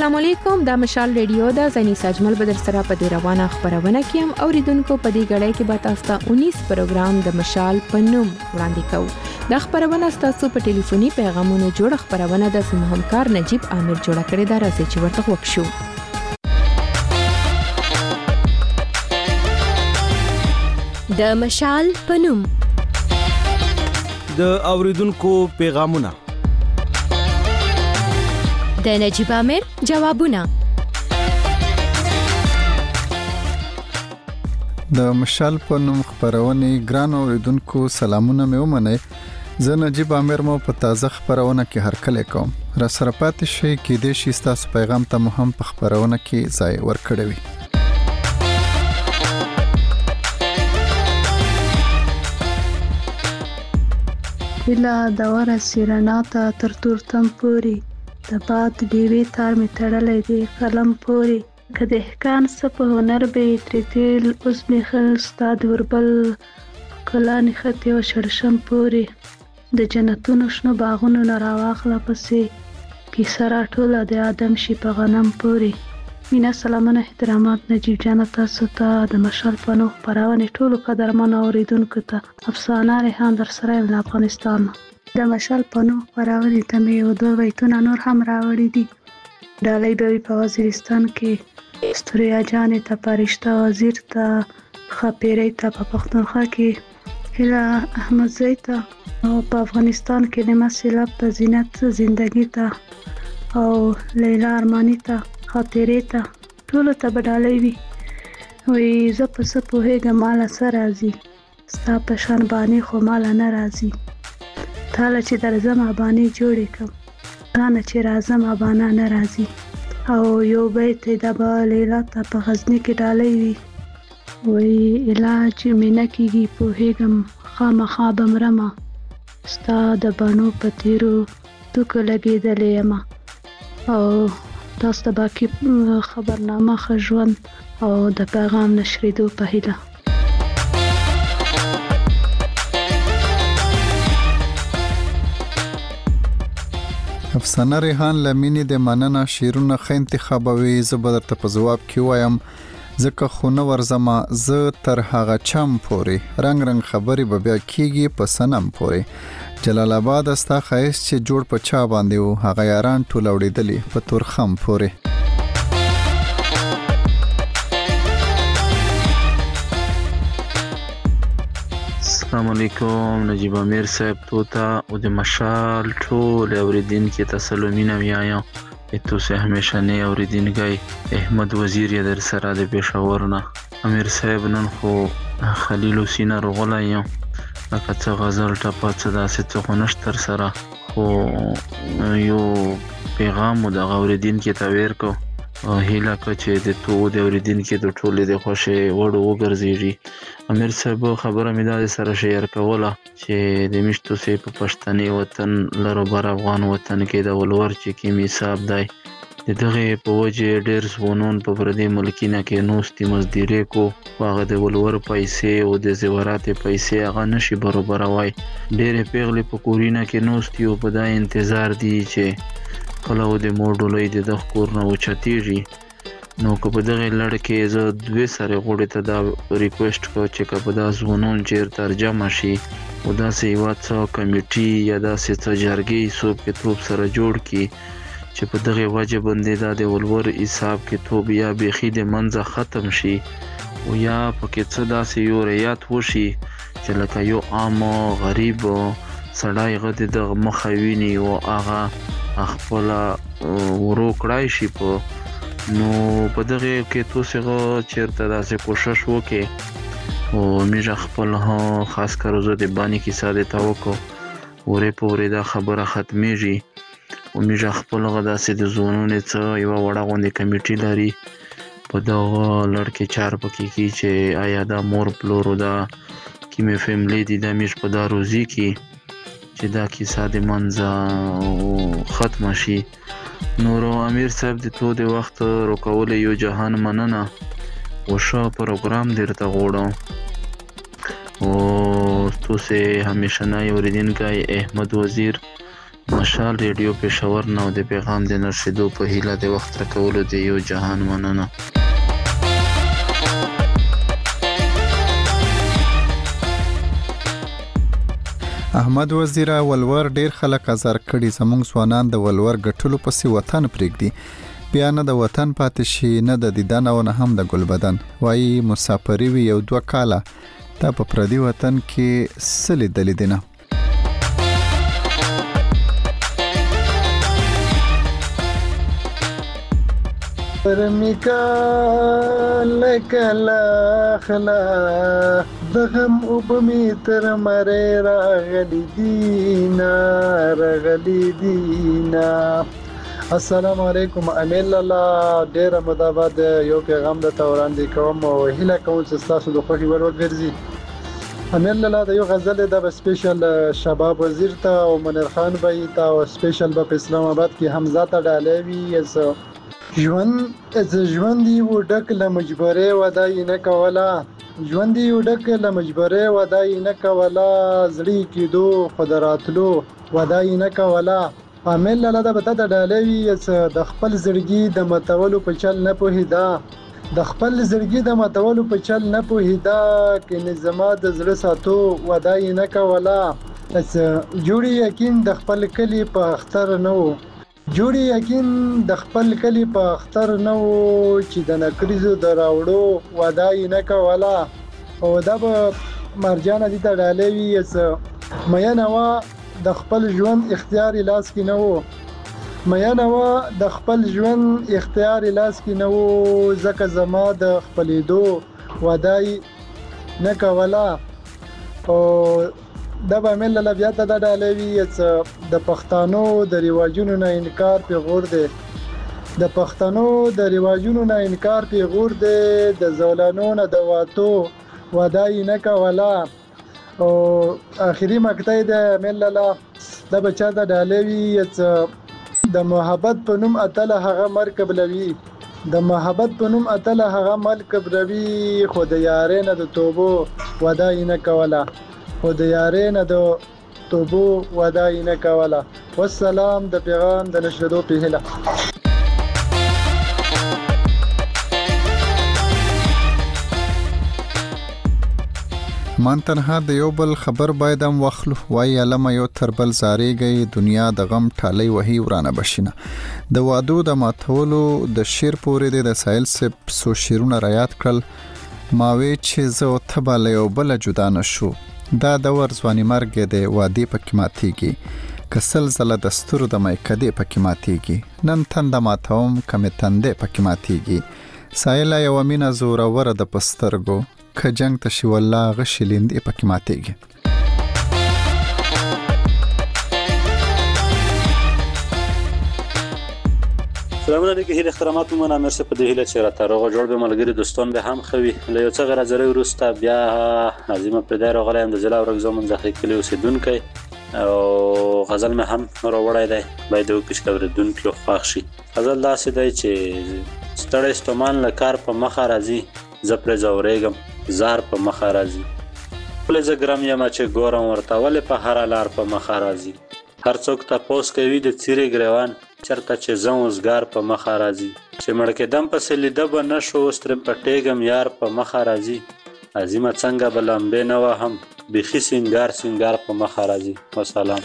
السلام علیکم، دا مشال ریډیو دا زنی ساجمل بدر سره په دې روانه خبرونه کې هم اوریدونکو په دې غړې کې به تاسو ته 19 پروګرام د مشال په نوم وړاندې کوو. دا خبرونه تاسو په ټلیفوني پیغامونو جوړ خبرونه د همکار نجیب عامر جوړ کړی دا راځي چې ورته وښیو. د مشال په نوم د اوریدونکو پیغامونه، د نجیب عامر جوابونه. د مشال په نوم خبرونه ګران اوریدونکو سلامونه مې ومنئ. زه نجیب عامر مو په تازه خبرونه کې هرکلی کوم. را سره پاتې شئ کې د شي تاسو پیغام ته مهم په خبرونه کې ځای ورکړی وي. هلا داوره سیرناتا تر تورتم پوری د باد دیوی تار می تړلې دی قلم پوری کده احکان سپ هنر به ترتیل اوس می خل استاد وربل کلانی خطي او شړشم پوری د جنتونو شنو باغونو نراواخله پسې کی سره ټوله د ادم شي په غنم پوری. مینا سلامونه احترامات نجیب جان تاسو ته د مشال پنو پراونه ټولو قدرمن اوریدونکو ته افسانه ریحان در سره د افغانستان د مشال پنو پراونه ته یو دوه بیتونه نور هم راوړي دي. ډالۍ به په وزیرستان کې استوریا جان ته پرشته وزیر ته خپيري ته په پښتونخوا کې هلا احمد زیتا او په افغانستان کې د مسلب په زینت زندگی ته او لیلا ارمانی ته خاطرې ته ټولو ته بدالې وي. وې زه په څه پوهېږم مال سره راځي ستا په شان باندې خو مال نه راځي تاله چې درځم باندې جوړې کوم کانه چې راځم باندې نه راځي. او یو بیت د لیلا ته په غزنی کې ډالې وي. وې علاج مې نه کیږي پوهېږم خامخا بمرمه ستا د بانو په تیرو توکو لګېدلې یم. او تاسو ته باقي خبرنامه ښه ژوند او د پیغام نشریدو په هیله. افسانه ریحان لمینی د مننه شیرونه ښه انتخابوي. زه به درته په ځواب کې وایم ځکه خو نه ورځمه زه تر هغه چم پورې رنگ رنگ خبرې به بیا کیږي په سنم پورې. جلال آباد استا خایس چې جوړ په چا باندې وو هغه یاران ټول وړېدلې په تورخم پورې. السلام علیکم نجیب عامر صاحب توتا او د مشال ټول اوریدونکو ته سلامونه وایم. تو سے ہمیشہ نے اوریدونکي احمد وزیر یا در سره د پېښور نه امیر صاحب نن خو خلیل حسین رغلایم لکه څه غزل ټپه څه داسې څه خو نشتر سره خو یو پیغام د اوریدونکو ته ورکو هیله که چې د تو د اوریدونکو د ټولې د خوشې وړو وګرځېږي. امیر صاحب خبره مې دا سره شیر کوله چې د میشتو سه په پښتني وطن لرو بر افغان وطن کې د ولور چې کې حساب دی د دغه په وجه ډېر ځوانان په پردي ملکینه کې نوستي مزدوري کو واغه د ولور پیسې او د زیورات پیسې هغه نشي برابر وای. ډېر پیغلې په کورینه کې نوستي او په دا انتظار دي چې کله و د موډولې د کور نه وچتيږي. نو که په دغه لړ کې زه دوی سره غوړې ته دا ریکوست کو چې که په دا ځوانان چیر ترجمه شي او داسې یو څه کمیټي یا داسې څه جرګې سوب کې توپ سره جوړ کی چې په دغه وجه باندې دا د ولور حساب کې توپ یا بيخي د منځه ختم شي او یا پکې څه داسې یو ریات وشي چې لکه یو عام غریب سړی غته د مخویني او هغه خپل ورو کړای شي په نو په دغه کې تاسو چیرته داسې کوشش وکړئ او موږ خپل خاص کار زه د باندې کې ساده توکو ورې پورې دا خبره ختمېږي او موږ خپل غداسې د زونونو څخه یو وړه غونډه کمیټي لري په دا لړکې چار پکې کې چې آیا دا مور پلورو دا کیمه فیملی دي د موږ په دا روزي کې چې دا کیسه د منځه ختم شي. نورو امیر صاحب د تو د وخت روکول یو جهان مننه او شو پروګرام درته غوړم او تو سه همیشه نه اوریدونکي احمد وزیر مشال ریډیو پېښور نو د پیغام د نشریدو په هیله د وخت راکولو د یو جهان مننه. احمد وزیر ولور ډیر خلک ازار کړي، زموږ ځوانان د ولور ګټلو پسې وطن پرېږدي، بیا نه د وطن پاتې شي نه د دیدن او نه هم د ګلبدن. وایي مسافري وي 1-2 کاله، دا په پردي وطن کې څه لیدلي دي نه. پرمیکا لکلا خلا دغم اوبمی تر مره راغلی دینا. السلام علیکم. امیل الله ډیر مدابد یو پیغام د توراندې کوم او هیله کوم چې تاسو د خوښي ور وګرځي. امیل الله د یو غزل د سپیشل شباب وزیر ته او منیر خان بای ته او سپیشل په اسلام آباد کې حمزه ته ډالوي. ژوند دی وډک له مجبورې ودای نه کولا، ژوند دی وډک له مجبورې ودای نه کولا، زړی کېدو خدراتلو ودای نه کولا. عامل لاله د بته د ډالوي د خپل زړګي د متولو په چل نه پوهیدا، د خپل زړګي د متولو په چل نه پوهیدا، کې نظام د زړه ساتو ودای نه کولا. جوړی یقین د خپل کلی په اختر نو، جوړی یقین د خپل کلی په اختر نو، چې د نکریزو دراوړو ودای نه کولا. او دا به مرجان دي ته ډالوي مې نوا د خپل ژوند اختیار لاس کې نه وو، مې نوا د خپل ژوند اختیار لاس کې نه وو، ځکه زما د خپلېدو ودای نه کولا. او دا به مل له بیا ته د ډالوي د پښتنو د ریواجونو نه انکار پیغور دی، د پښتنو د ریواجونو نه انکار پیغور دی، د زولانو نه د واتو ودای نه کولا. او اخیری مقطع د مل له د بچا د ډالوي د محبت په نوم اتل هغه مرکب لوي، د محبت په نوم اتل هغه مرکب لوي، خو د یارې نه د توبو ودای نه کولا، خو د یارې نه د توبو ودای نه کولا. والسلام د پیغام د نشریدو په هیله. من تنها د یو بل خبر بایدم واخلو، وای علم یو تربل زاریږي، دنیا د غم ټالی وهي ورانه بشینه. د وادو د ماتولو د شیر پورې د سایل سپ سو شیرونه رایات کړل، ماوي چې زه او تبا له یو بل جدا نشو. دا د ورځواني مرګ د وادي پکې ماتيږي، کسل زله دستور د مېکدې پکې ماتيږي، نن تند ماتوم کمه تندې پکې ماتيږي. سایل یو مینا زور ور د پسترګو، که جنگ تشي والله غشلیندې پکې ماتيږي. سلام علیکم. هیله احترامات مون امر سه په دې هیله چې را تاروغه جوړ به ملګری دوستان به هم خوي. له یو څه غرضره ورسته بیا عظیمه پر دای راغلی د زلا ورغ زمون ځخې کلی اوسیدونکو او غزل مې هم راوړی دی باید وکړي چې اوریدونکو خوښ شي. غزل داسې دی چې ستړی ستومان له کار په مخه راځي، زه پرې ځورېږم زار په مخه راځي، ولې زه ګرم یم چې ګورم ورته ولې په هره لار په مخه راځي. هر څوک تپوس کوي د څیرې ګریوان چرته چې زه اوسګار په مخه راځي، چې مړ کېدم پسې لیده به نه شو اوس ترې پټېږم یار په مخه راځي. عظیمه څنګه به لمبې نه وهم بیخي سینګار په مخه راځي. وسلام.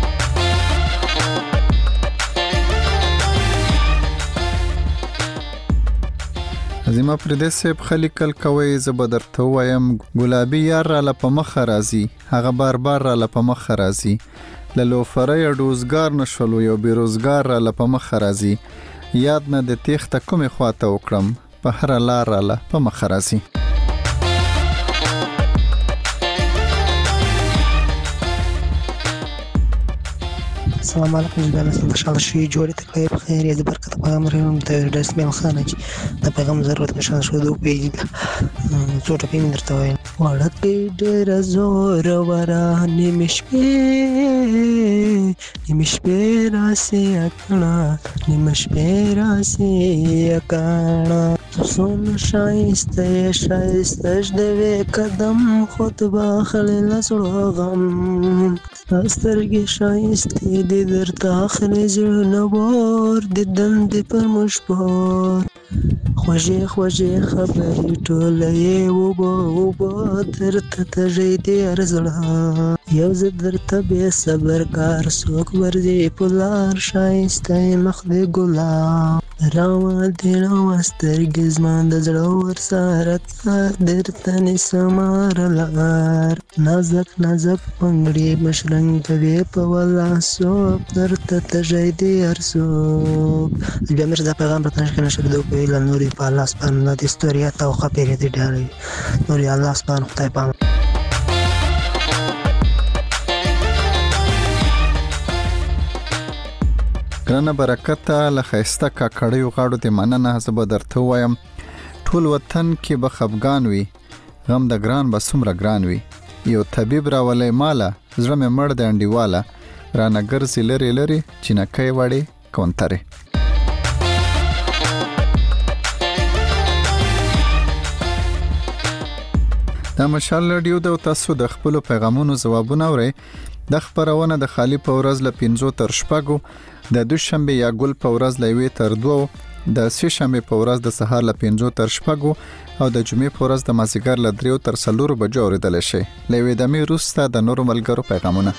عظیمه پردې سیب خلیکل کوي، زه به درته وایم ګلابي یار را له په مخه راځي، هغه بار را له په مخه راځي، له لوفرۍ ډوزګار نشولو یو بیروزګار را له په مخه راځي، یاد نه د تیښته کومې خواته وکړم په هره لار را له په مخه راځي. السلام علیکم. زه نن خوشاله شوی جوړې ته خیر خیر یې برکت پیغام رحم ته رسمي خانه چې د پیغام ضرورت نشان شو دوه پیج څو ټکي درته وایم. وړکې ډېر زور ورا نیمې شپې راسي اکړه نیمې شپې راسي اکړه سونه شایسته ژدوې قدم خود باخلی لزړو غم سترګې شایستې دې درته اخلي زړونه بور د دندې پر موږ پور خوږې خبرې ټوله یې اوبه درته تږی دی هر زړه یو زه درته بې صبر کار څوک ورځي په لار ښایسته یې مخ دې ګلاب راوه دې راوه سترګې زما د زړه ورسره تار درته نیسم هره لار نازک پنګړي مشرنګ کوې په ولاسوب درته تږی دی هر څوک بیا مې دا پیغام راته نشکه نشردو کوي له نورې په الله سبحانه د ستوریات او خپېرې دې ډېروي نورې الله سبحانه خدای پام ګرانه برکته له ښایسته کاکړیو غاړو دې مننه زه به درته ووایم ټول وطن کې به خفګان وي غم د ګران به څومره ګران وي یو طبیب راولی ماله زړه مې مړ د انډیواله رانه ګرځي لرې چینکۍ وړې کونترې دا مشال رادیو د تاسو د خپل پیغامونو ځوابونه اورئ د خبرونه د خالی په ورځ ل 5 تر شپږو د دوشنبه یا ګل په ورځ ل 1 تر 2 د سه شنبه په ورځ د سهار ل 5 تر شپږو او د جمعې په ورځ د مازیګر ل 3 تر 4 بجو اوریدل شي لوي د می روستا د نورو ملګرو پیغامونه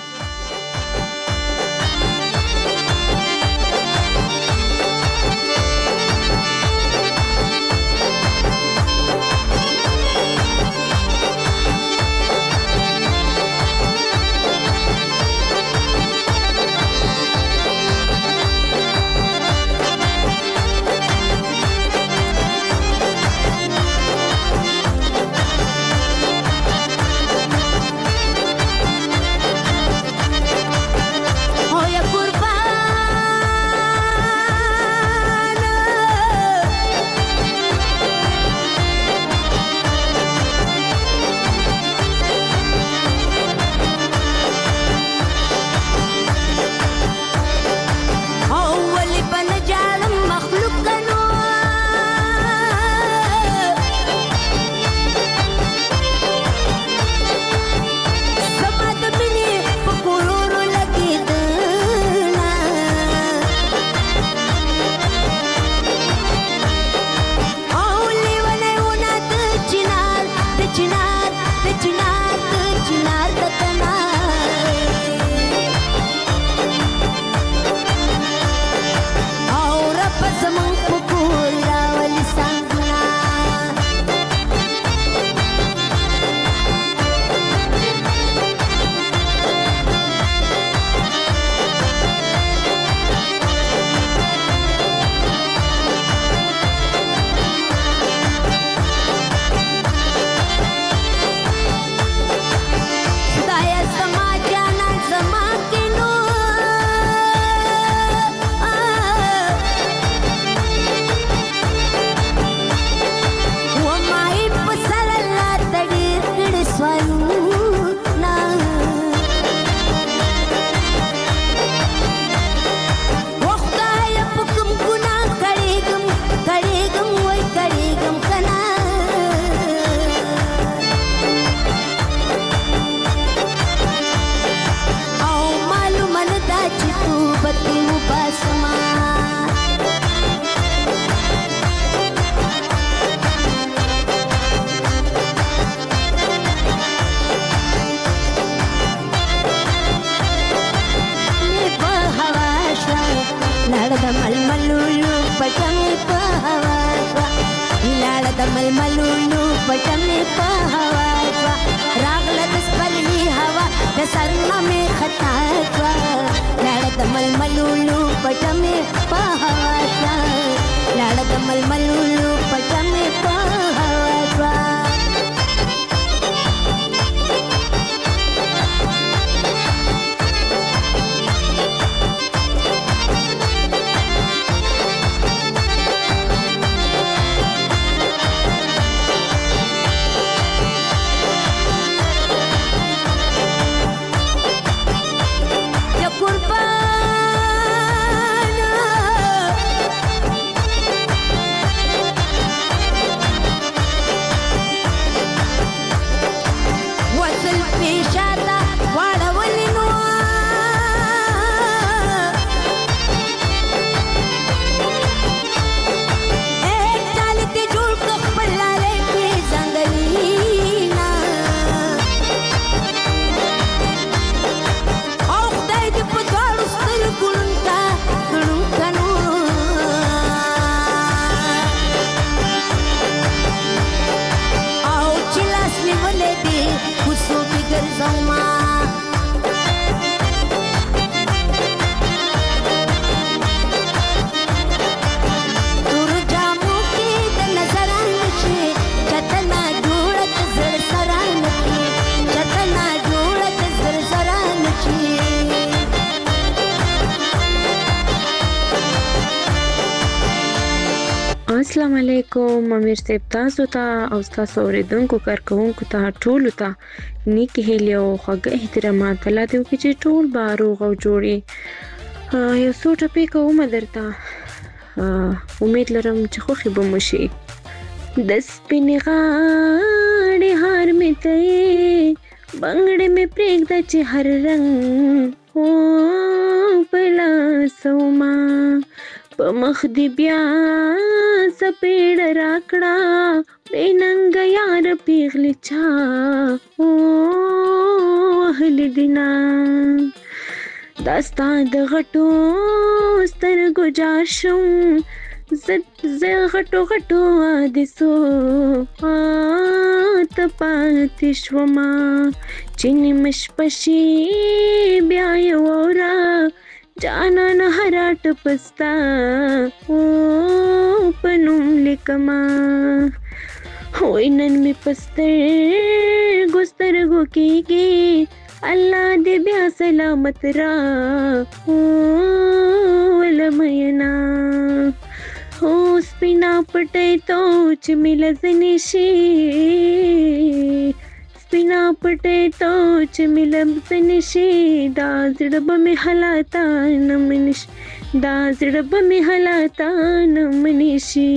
ململونو پټمې په هوا شوه راغله د سپلني هوا د سر نه مې خطا شوه لاړه د ململونو پټمې په هوا شوه لاړه د ململونو پټمې په هوا شوه السلام علیکم امیر صاحب، تاسو ته او تاسو اوریدونکو کارکونکو ته ټول ته نیکی هیله او خوږه احترامات الله دې وکړي چې ټول به روغ او جوړي. یو څو ټپې کومه درته، امید لرم چې خوښې به مو شي. د سپینې غاړې هار مې ته یې بنګړې مې پرېږده چې هر رنګ په لاسوما په مخ دې بیا څپېړه راکړه بې ننګه یار پیغلې چا وهلې دینه. دا ستا د غټو سترګو جار شم زه غټو غټو حادثو ته پاتې شومه چې نیمه شپه شي بیا یې واوره جانانه هره ټپه ستا په نوم لیکمه. وای نن مې په سترګو سترګو کېږي الله دې بیا سلامت را ولمینه. سپینا پټۍ تو چې مې لزنې شي، سپینا پټۍ تو چې مې لزنې شي، دا زړه به مې حالاته نه منې شي، دا زړه به مې حالاته نه منې شي.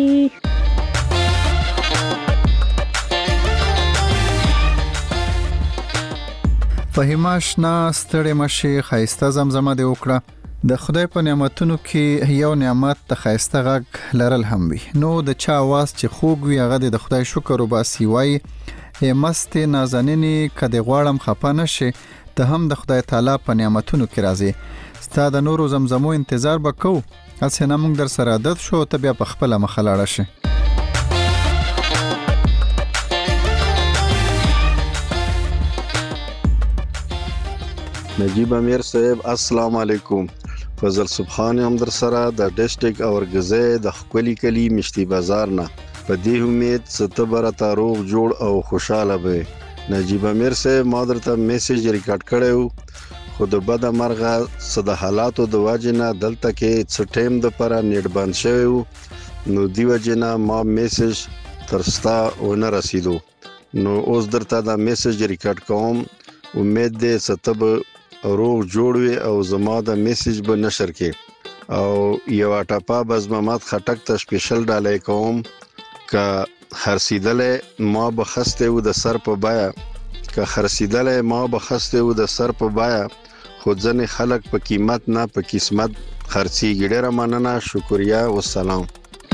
فهیمه اشنا ستړې مشي ښایسته زمزمه دې وکړه. د خدای په نعمتونو کې یو نعمت د ښایسته غږ لرل هم وي. نو د چا आवाज چې خوږ وي هغه د خدای شکر وباسي. وایي مستې نازنینې که دې غواړم خفه نشې، ته هم د خدای تعالی په نعمتونو کې راځي. ستا د نورو زمزمو انتظار به کوو، هسې نه موږ در سره عادت شو، ته بیا په خپله مخه لاړه شې. نجیب امیر صاحب السلام علیکم. فضل سبحان هم در سره د ډسټریکټ اورګزې د خپلی کلی مشتي بازار نه. په دې امید ستبره تاروغ جوړ او خوشاله به. نجیب امیر صاحب ما درته میسج ریکارډ کړو، خو د بده مرغه صد حالاتو د واجنه دلته کې څه ټیم د پر نیټ بند شوی، نو دی وجنه ما میسج ترستا ونه رسیدو. نو اوس درته دا میسج ریکارډ کوم، امید دې ستب روغ جوړ وي او زما د میسج به نشر کې. او یو ټاپا بز محمد خټک ته سپیشل ډالې کوم که خرسیدلې ما بخسته و د سر په بایا، که خرسیدلې ما بخسته و د سر په بایا، خو ځنې خلک په قیمت نه په قسمت خرڅیږي. ډېره مننه، شکریا، والسلام.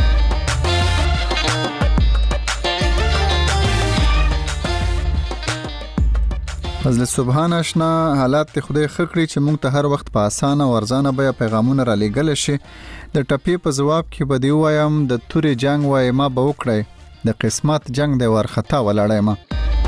فضل سبحان اشنا حالات ته خدای خکړي چې مونږ ته هر وخت په اسانه او ارزانه بیا پیغامونه را لېږل شي. د ټپې په جواب کې به دی وایم د تورې جنگ وای ما به وکړی، د قسمت جنگ د ورختا ولاړی ما.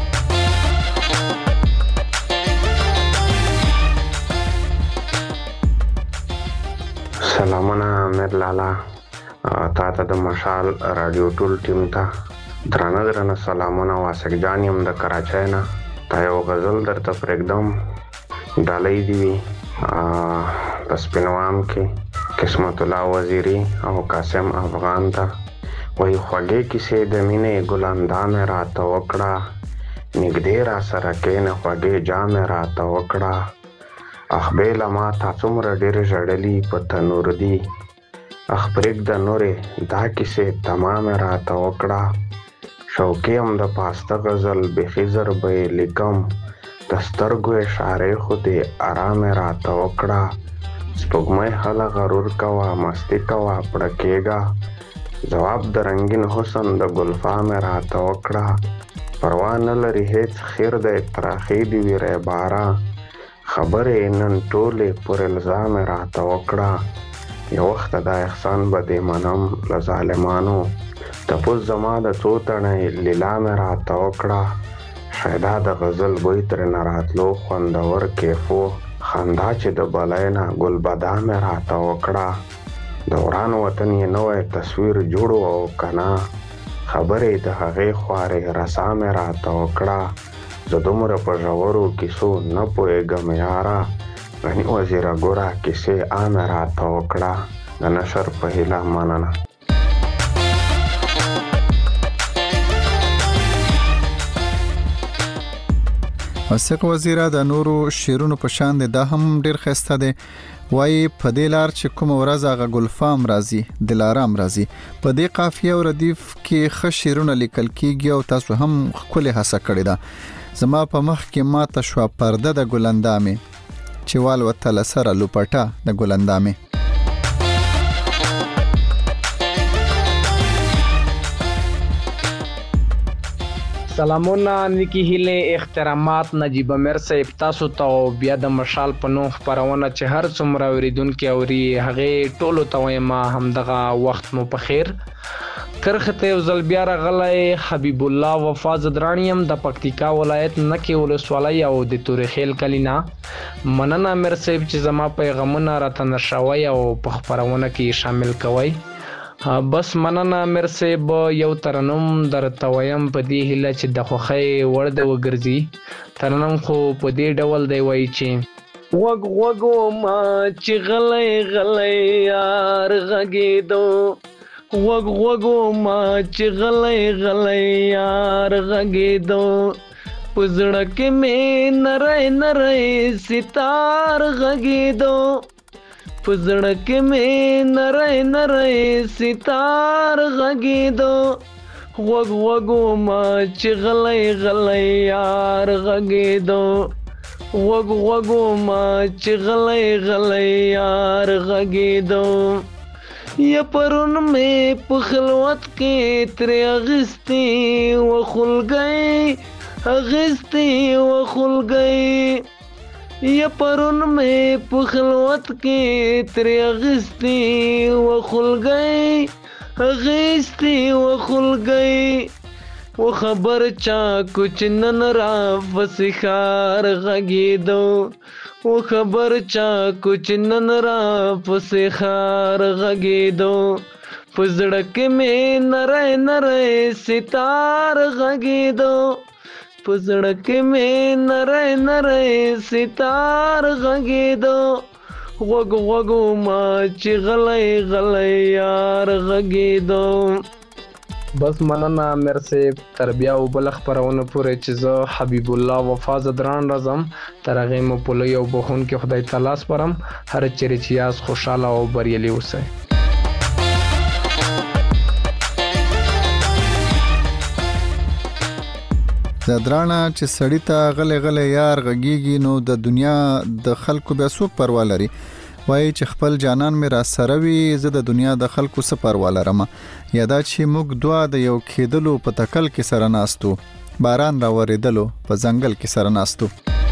سلامونه امیر لالا، تا ته د مشال رادیو ټول ټیم ته درانه سلامونه. واسق جان یم د کراچۍ نه. تا یو غزل درته پرېږدم، ډالۍ دی وي په سپینوام کې قسمت الله وزیری او قاسم افغان ته. وایي خوږې کیسې د مینې ګلاندامې راته وکړه، نږدې را سره کښېنه خوږې جامې راته وکړه. اخ بیله ما تا څومره ډېر ژړلي په تنور دي، اخ پرېږده نورې دا کیسې تمامې راته وکړه. شوقي هم د پاسته غزل بیخي زر به یې لیکم، د سترګو اشارې خو دې ارامې راته وکړه. سپوږمۍ هله غرور کوه مستي کوه پړه کېږه، ځواب د رنګین حسن د ګلفامې راته وکړه. پروا نه لري هېڅ خیر دی تراخې دې وي ریباره، خبرې نن ټولې پر الزامې راته وکړه. یو وخت دا احسان به دې منم له ظالمانو، تپوس زما د څو تڼۍ لیلا مې راته وکړه. شیدا د غزل بوی ترېنه راتلو خوندور کیفو، خندا چې د بلۍ نه ګلبدا مې راته وکړه. د وران وطن یې نوی تصویر جوړو او کنا، خبرې د هغې خوارې رسا مې راته وکړه. زه دومره په ژورو کیسو نه پوهېږم یاره، غني وزیره ګوره کیسې عامې راته وکړه. د نشر په هیله مننه. وثیق وزیره د نورو شیرونو په شان دا هم ډیر ښایسته دی. وایي په دې لار چې کوم ورځ هغه ګلفام راځي دلارام راځي. په دې قافیه او ردیف کې ښه شیرونه لیکل کیږي او تاسو هم ښکلې هڅه کړې ده. زما په مخ کې ماته شوه پرده د ګلندامې چې والوتله سره لوپټه د ګلندامې. سلامونه نیکی هیله احترامات نجیب امیر صاحب تاسو ته بیا د مشال په نوم خبرونه چې هر څومره اوریدونکو اوري هغه ټولو ته وایم همدغه وخت مو په خیر. کرخته یو ځل بیا راغلی حبیب الله وفا زدرانیم د پکتیکا ولایت نکې ولسوالۍ او د تورخیل کلینا. مننه امیر صاحب چې زما پیغامونه راته نشوي او په خبرونه کې شامل کوي. بس مننه امیر صاحب یو ترنم درته وایم په دې هیله چې د خوښۍ وړ د وګرځي. ترنم خو په دې ډول دی وایي چې وګ وګو ما چې غلی غلی یار غږېدو وګ وګو ما چې غلی غلی یار غږېدو په زړه کې مې نری نری ستار غږېدو په زړه کې مې نری نری ستار غږېدو غوږ غوږو ما چې غلی غلی یار غږېدو غوږ غوږو ما چې غلی غلی یار غږېدو یا پرون مې په خلوت کې ترې اغستې وخلګۍ اغستې وخلګۍ یا پرون مې په خلوت کې ترې اغستې وخلګۍ اغستې وخلګۍ و خبر چا کچ نن را فسخار غږېدو و خبر چا کچ نن را فسخار غږېدو په زړه کې مې نری نری ستار غږېدو په زړه کې مې نری نری ستار غږېدو غوږ غوږو ما چې غلی غلی یار غږېدو. بس مننه امیر صاحب تر بیا او بل خبرونه پورې چې زه حبیب الله وفا زدران راځم تر هغې مو په لوی او بخونکي خدای تعالی سپارم. هر چیرې چې یاست خوشحاله او بریالي اوسئ. زدرانه چې سړی ته غلی غلی یار غږیږي نو د دنیا د خلکو بیا څوک پروا لري. وایي چې خپل جانان مې را سره وي زه د دنیا د خلکو څه پروا لرم. یا دا چې موږ دوه د یو کېدلو په تکل کې سره ناستو باران را ورېدلو په ځنګل کې سره ناستو.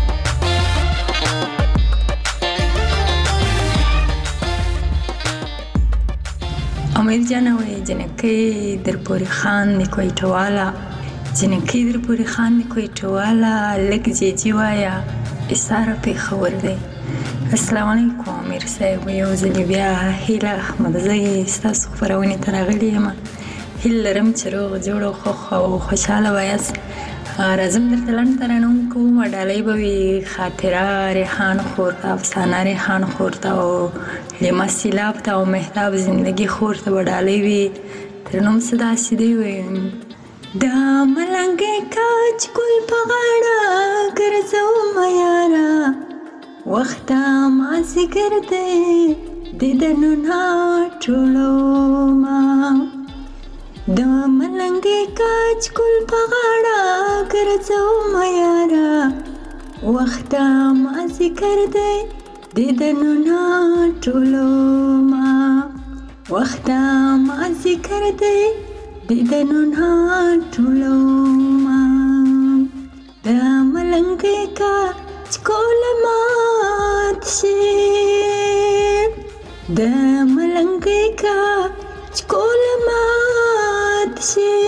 امیر جان وایي جنکۍ در پورې خان دی کویټه والا جنکۍ در پورې خان دی کویټه والا لږ جیجي وایه ایساره پېښور دی. السلام علیکم امیر صاحب یو ځلې بیا هیله احمدزۍ ستاسو خپرونې ته راغلې یم. هیله لرم چې روغ جوړ او خوښ او خوشحاله به یاست. راځم درته لنډ ترنم کوم ډالۍ به وي خاطره ریحان خور ته افسانه ریحان خور ته او لیما سیلاب ته او مهتاب زندگی خور ته به ډالۍ وي. ترنم څه داسې دی وایي دا ملنګې کاچ ګل په غاړه ګرځومه یاره وخته مازدیګر دی دیدنونه ټولومه دا ملنګې کاچ ګل په غاړه ګرځومه یاره وخته مازدیګر دی دیدنونه ټولومه وخته مازدیګر دی دیدنونه ټولومه دا ملنګې کاچ ګل مات شي د ملنګې کاچ ګل مات شي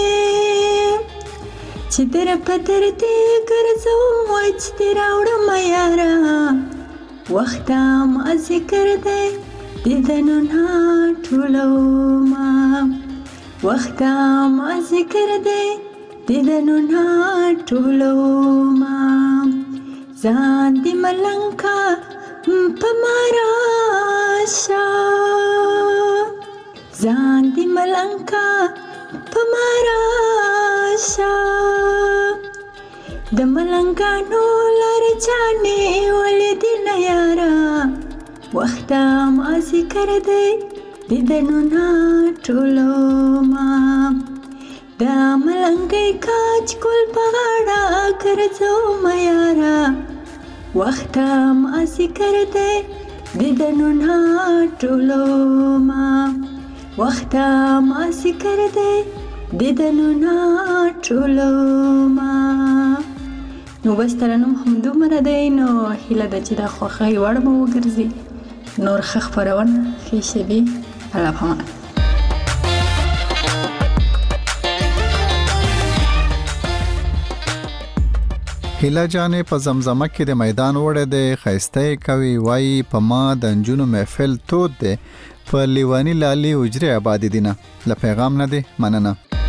چې در په در دې ګرځوم وای چې دې راوړمه یاره وخته مازدیګر دی دیدنونه ټولومه وخته مازدیګر دی دیدنونه ټولومه ځان دې ملنګه په ما راشه ځان دې ملنګه په ما راشه د ملنګانو لارې چانې ولې دي نه یاره وخته مازدیګر دی دیدنو نه ټولو ما د ملنګۍ کاج ګل په غاړه ګرځومه یاره وخته مازدیګر دی دیدنو نه ټولو ما وخته مازدیګر دی دیدنو نه ټولو ما. نو بس ترنم همدومره دی. نو هیله ده چې دا خوښۍ وړ به وګرځي. نور ښه خپرونه ښې شېبې الله پامان. هیله جانې په زمزمه کې د میدان وړه دی ښایسته کوي وایي په ما د نجونو محفل تود دی په لیوانی لالي اجري آبادي دینه له پیغام نه دی مننه.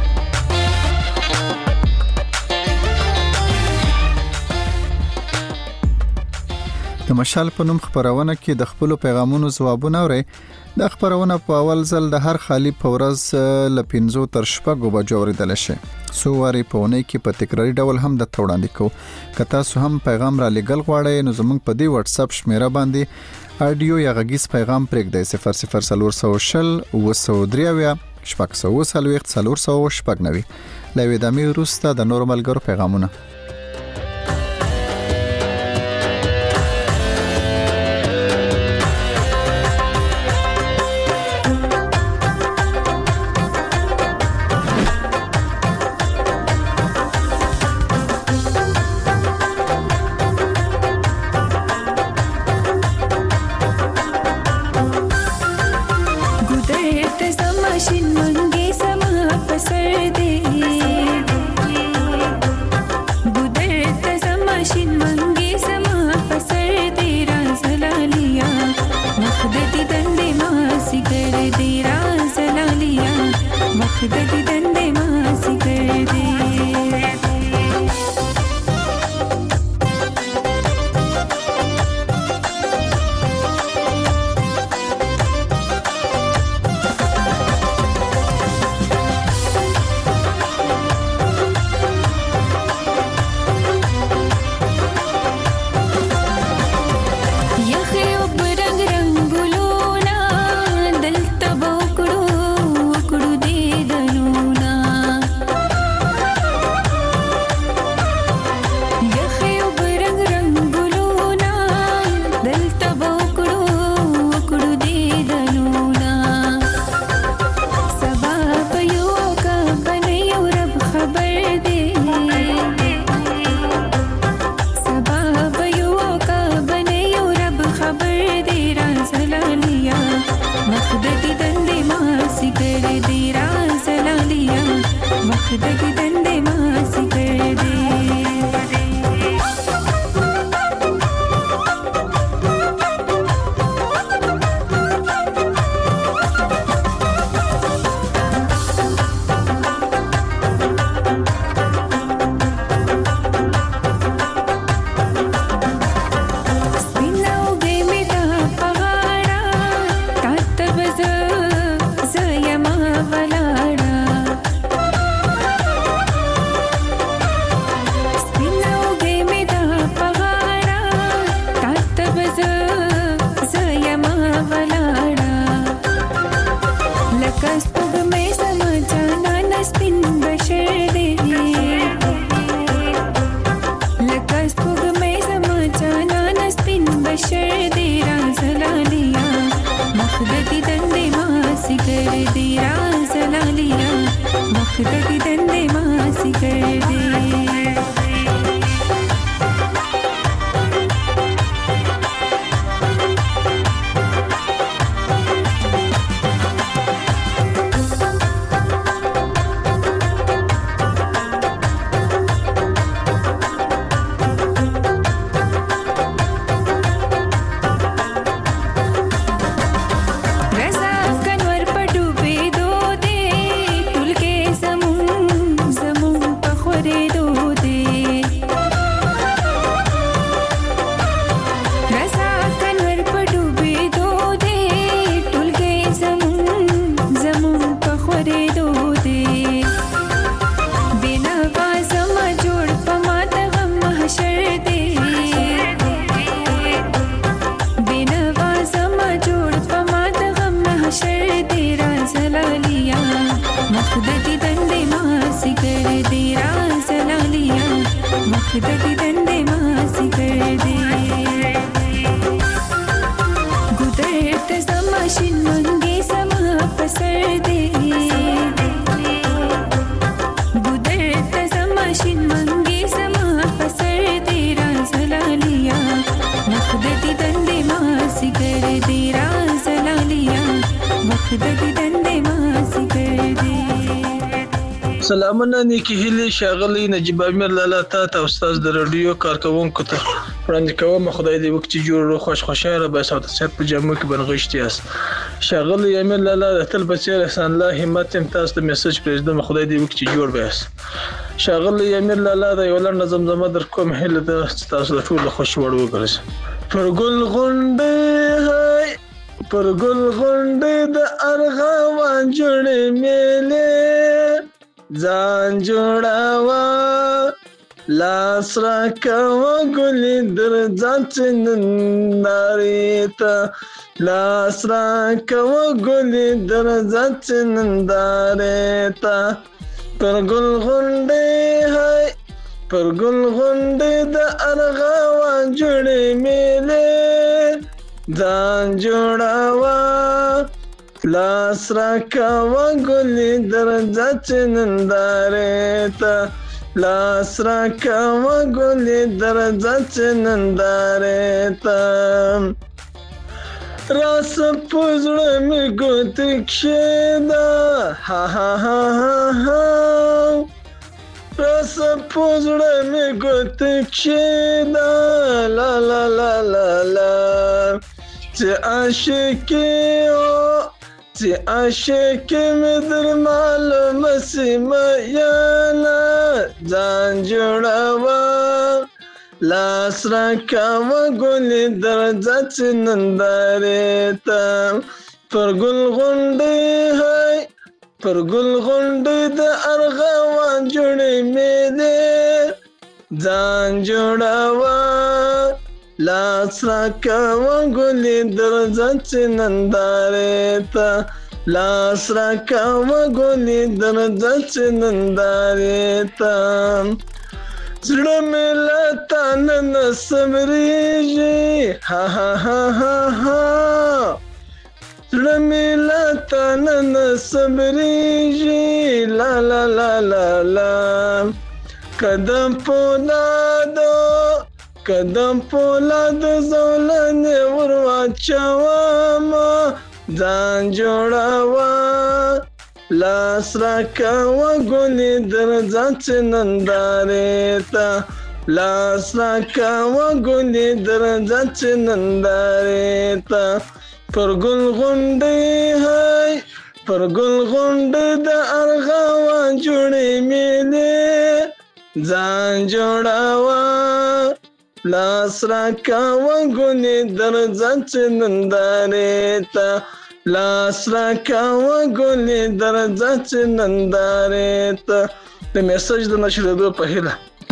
د مشال په نوم خبرونه کې د خپل پیغامونو ځوابونه اوري. د خبرونه په اول ځل د هر خالی په ورځ ل 15 تر 16 بجو اوریدل شي. سو واری په ونې کې په تکراری ډول هم د توړاندې کو. که تاسو هم پیغام را لګل غواړئ نو زموږ په دې واتس اپ شمیره باندې اډیو یا غږیز پیغام پرېږدئ 0040 وسودریاویا شپږ 499 لوي د امیر روستا د نورمال ګرو پیغامونه. د دیدندې ماسي ګردي ګودر ته زما شین منګي سما پسر دی ګودر ته زما شین منګي سما پسر دی رازلالیا مخ د دیدندې ماسي ګردي رازلالیا مخ د دیدندې ماسي ګردي. سلامونه نیکی هیلی شاغلی نجیب امیر لالا تا استاد د رادیو کارکونکو ته وړاندې کوم. خدای دې وکړي جوړ خوشاله به سات صحت په جامو کې بنغشتي است. شاغلی امیر لالا د تل بچیر احسان الله همت تاسو ته میسج پرېږدم. خدای دې وکړي جوړ به است. شاغلی امیر لالا د یو لړ نظم زما در کوم هله د تاسو ټول خوش وړ وګرځي. پر ګل غونډه هاي پر ګل غونډه د ارغوان جوړې میلې ځان جوړاوا لاس را کوا ګلې در ځان نندارې ته لاس را کوا ګلې در ځان نندارې ته پر ګل غونډې هاي پر ګل غونډې د ارغوان جوړې میلې ځان جوړاوا لاس را کوا ګلې درځه چې نندارې ته لاس را کوا ګلې درځه چې نندارې ته راس پوزړه مې ګوتې کښېده ها ها ها ها ها راس پوزړه مې ګوتې کښېده لا لا لا لا لا چې عاشقې چې عاشقې مې در معلومه سیمه یاله ځان جوړاوه لاس را کاوه ګلې درځه چې نندارې ته پر ګل غونډې هاي پر ګل غونډې د ارغوان جوړې میلې ځان جوړاوه لاس را کاوه ګلې درځه چې نندارې ته لاس را کاوه ګلې درځه چې نندارې ته زړه مې له تا نه صبرېږي ها ها ها ها ها زړه مې له تا نه صبرېږي لا لا لا لا لا قدم پولاد زولنې ور واچومه ځان جوړاوه لاس را کاوه ګلې درځه چې نندارې ته لاس را کاوه ګلې درځه چې نندارې ته پر ګل غونډې هاي پر ګل غونډې د ارغوان جوړې میلې ځان جوړاوه لاس را کاوه ګلې درځه چې نندارې ته لاس را کاوه ګلې درځه چې نندارې ته. د میسج د نشریدو په هیله.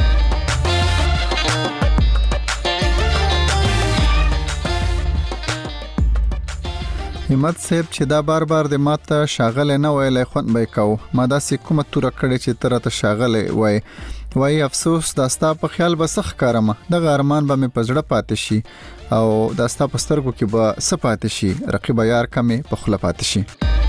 همت صاحب چې دا بار بار د ماته شاغله نه ویلې خوند به کو ما داسې کومه توره کړې چې تر ته شاغله وای افسوس داستا په خیال بسخ کارمه د غارمان به مې پزړه پاتې شي او داستا په سترګو کې به سپاتې شي رقیب یار کمه په خله پاتې شي.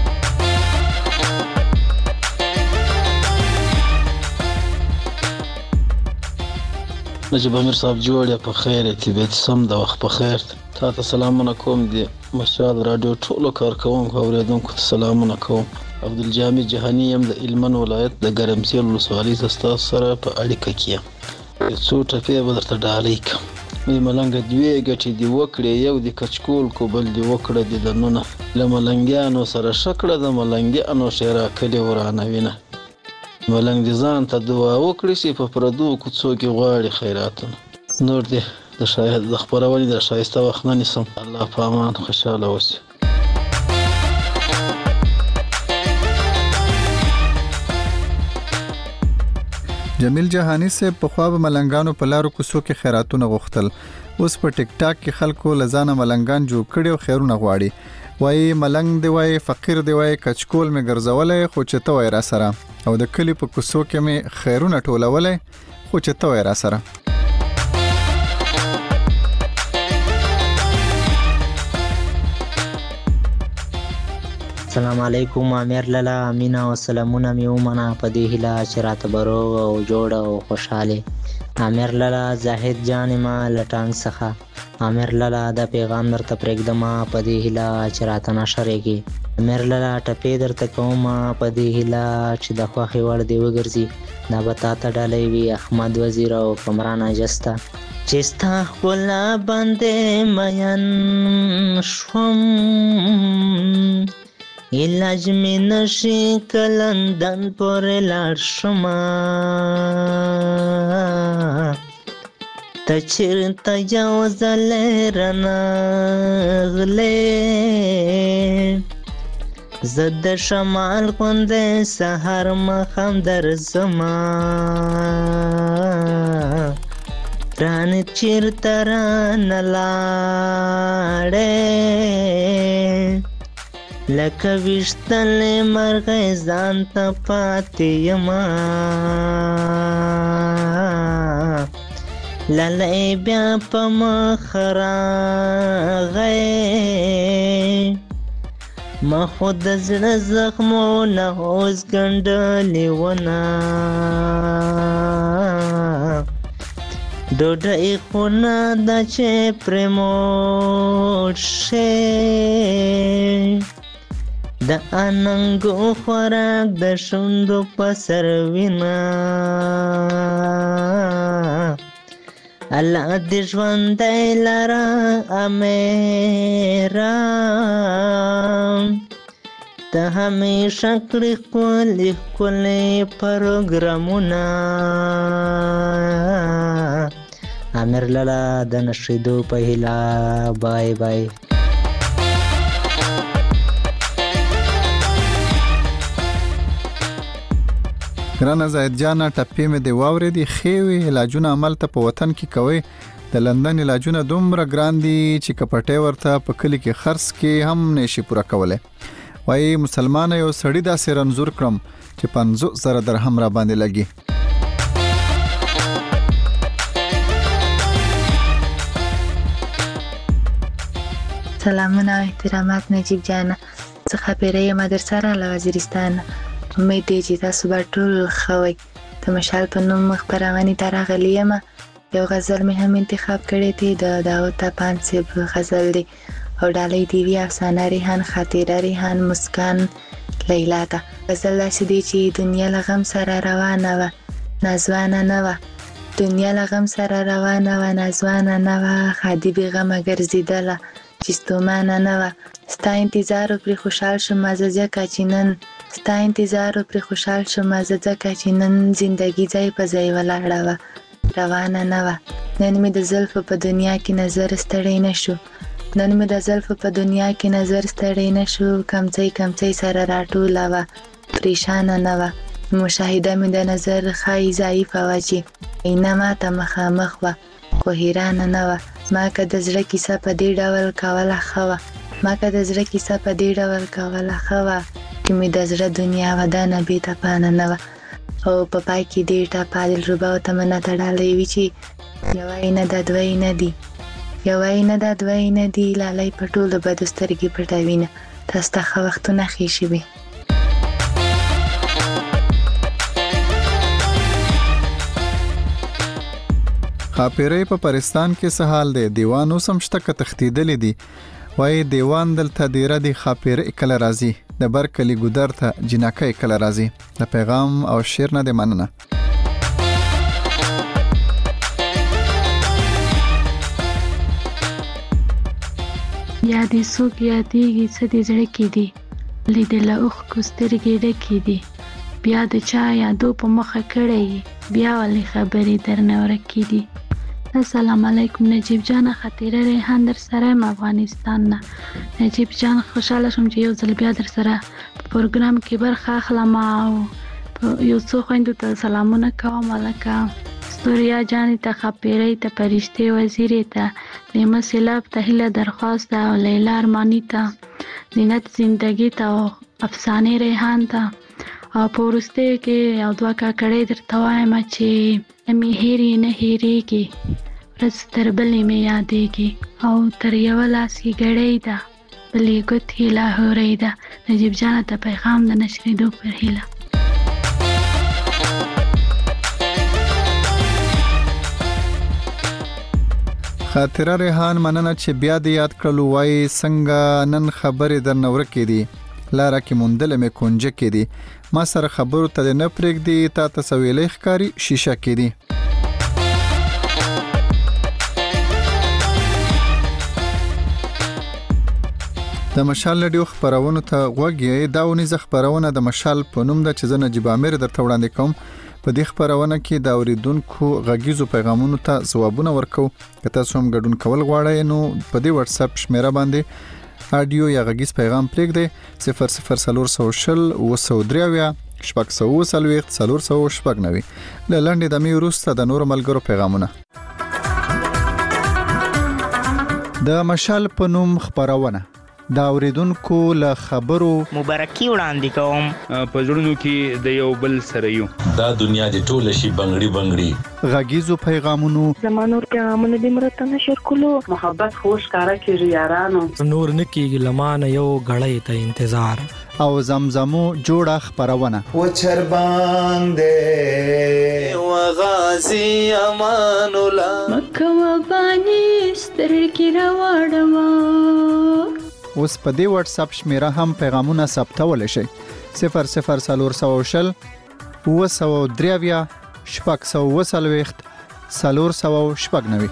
نجیب امیر صاحب جوړ په خیر طبیعت سم د وخت په خیر تا ته سلامونه کوم دي مشال رادیو ټولو کارکونکو اوریدونکو ته سلامونه کوم. عبدالجامع جهانی يم د هلمند ولایت د ګرمسیر ولسوالۍ څخه سره په اړیکه کې یم. څو ټپې به درته ډالۍ کوم. مې ملنګ دوی ګټې دی وکړې یو د کچکول کو بل دی وکړه د دنونه له ملنګیانو سره شکړه د ملنګیانو شیرا کلی ورانه وینه ملنګ دي ځان ته دعا وکړي چې په پردو کوڅو کې غواړي خیراتونه. نور دې د شاهد د خبرونې د شایسته وخت نه نیسم. الله په امان خوشاله اوسئ. جمیل جهانی سے په خوا به ملنګانو په لارو کوڅو کې خیراتونه غوښتل. اوس په ټیک ټاک کې خلکو لزانه ملنګان جوړ کړي او خیرونه غواړي. وای ملنګ دی وای فقیر دی وای کچکول می ګرځولې خو چې ته وای را سره او د کلی په کوڅو کې می خیرونه ټولولې خو چې ته وای را سره. السلام علیکم امیر لالا مینا او سلامونه مې ومنه په دې هیله چې راته به روغ او جوړ او خوشحاله امیر لالا زاهد جان ما لټانګ څخه امیر لالا دا پیغام درته پرېږدم په دې هیله چې راته نشرېږي امیر لالا ټپې درته کوم په دې هیله چې د خوښې وړ دې وګرځي دا به تاته ډالۍ وي احمد وزیر او کمران اجسته چې ستا ښکلا باندې مین شوم علاج مې نشي که لندن پورې لاړ شمه ته چېرته یو ځلې رانغلې زه د شمال غوندې سهار ماښام درځمه رانه چېرته رانه لاړې لکه ویشتلې مرغۍ ځان ته پاتې یمه لالی بیا په مخ راغی ما خو د زړه زخمونه اوس ګنډلې ونه ډوډۍ خو نه ده چې پرې موټ شي د اننګو خوراک د شونډو په سر وینه الله دې ژوندی لره امیره ته همیشه کړي ښکلي ښکلي پروګرامونه امیر لالا د نشریدو په هیله بای بای ګرانه زاهد جانه ټپې مې د واورېدې ښې وې علاجونه هملته په وطن کې کوئ د لندن علاجونه دومره ګران دي چې که پټۍ ورته په کلي کې خرڅ کې هم نشي پوره کولی وایي مسلمانه یو سړي داسې رنځور کړم چې 50,000 درهم را باندې لګي سلامونه او احترامات نجیب جانه زه خبیره یم درسره له وزیرستان امید دی چې تاسو به ټول ښه وئ د مشال په نوم خپرونې ته راغلی یم یو غزل مې هم انتخاب کړی دی د داود طپان صاحب غزل دی او ډالۍ دی وی افسانه ریحان خاطره ریحان مسکان لیلا ته غزل داسې دی چې دنیا له غم سره روانه وه نازوانه نه وه دنیا له غم سره روانه وه نازوانه نه وه خادي بې غمه ګرځېدله چې ستومانه نه وه ستا انتظار پرې خوشحال شم زه ځکه چې نن ستا انتظار پرې خوشحال شم زه ځکه چې نن زندګي ځای په ځای ولاړه وه روانه نه وه نن مې د زلفو په دنیا کې نظر ستړی نه شو نن مې د زلفو په دنیا کې نظر ستړی نه شو کمڅۍ کمڅۍ سره راټوله وه پریشانه نه وه مشاهده مې د نظر ښایي ضعیفه وه چې عینه ماته مخامخ وه خو حیرانه نه وه ما که د زړه کیسه په دې ډول کوله ښه وه ما که د زړه کیسه په دې ډول کوله ښه وه چې مې د زړه دنیا ودانه بې تپانه نه وه او په پای کې دې ټپه دلربا او تمنا ته ډالۍ وي چې یوه یې نه ده دوه یې نه دي یوه یې نه ده دوه یې نه دي لالی په ټولو بدو سترګې پټوینه تاسو ته ښه وختونه ښې شوي خاپیرۍ په پرستان کې څه حال دی دیوان اوس هم شته که تښتېدلې دي وایي دیوان دلته دیره دی خاپیرۍ کله راځي د بر کلي ګودر ته جنکۍ کله راځي د پیغام او شعر نه دې مننه یا دې څوک یادېږي څه دې زړه کې دي لیدې له اوښکو سترګې ډکې دي بیا د چا یادو په مخه کړی بیا ولې خبرې درنه ورکې دي السلام علیکم نجیب جان خاطره ریحان در سره یم افغانستان نه نجیب جان خوشحاله شوم چې یو ځل بیا در سره په پروګرام کې برخه اخلم او یو څو خویندو ته سلامونه کوم لکه ستوریا جانې ته خاپیرۍ ته فرشتې وزیرې ته نیمه سیلاب ته هیله درخواست او لیلا ارماني ته زینت زندګي ته او افسانې ریحان ته او په وروستیو کې یو دوه کاکړۍ درته وایم چې نه مې هېرې نه هېرېږي ورځ تر بلې مې یادېږي او تر یوه لاس کې ګړۍ ده خپلې ګوتې لا هورېده. نجیب جانه ته پیغام د نشریدو پر هیله. خاطره ریحان مننه چې بیا د یاد کړلو وای څنګه نن خبرې درنه ورکې دي لاره کې موندلې مې کونجه کې دي ما سره خبرو ته نه پرېږدي تا ته سویلې ښکاری شیشه کې دي. د مشال رادیو خبرونو ته غوږی دا ونیزه خبرونه د مشال په نوم د چې زنه جیب امیر درته وړاندې کوم. په دې خبرونه کې د اوریدونکو غږیزو پیغامونو ته ځوابونه ورکو. که تاسو هم ګډون کول غواړئ نو په دې واتس اپ شمیره باندې اډیو یا غږیز پیغام پرېږدئ 00420 203 499 له لنډې دمې وروسته د نورو ملګرو پیغامونه. د مشال په نوم خبرونه دا اوریدونکو له خبرو مبارکي وړاندې کوم. په ژوندونو کې د یو بل سره یو دا دنیا دی ټول شي بنگړي بنگړي غږیزو پیغامونو زمانور پیغامونه د مرته نشر کولو محبت خوش کارا کیږي یارانو نور نکیږي لمانه یو غړې ته انتظار او زمزمو جوړه خبرونه و چر باندې و غازی امان الله مکه و بانی سترګې راوړما. اوس په دې واتس اپ شمیره هم پیغامونه ثبتول شي 00420 203 499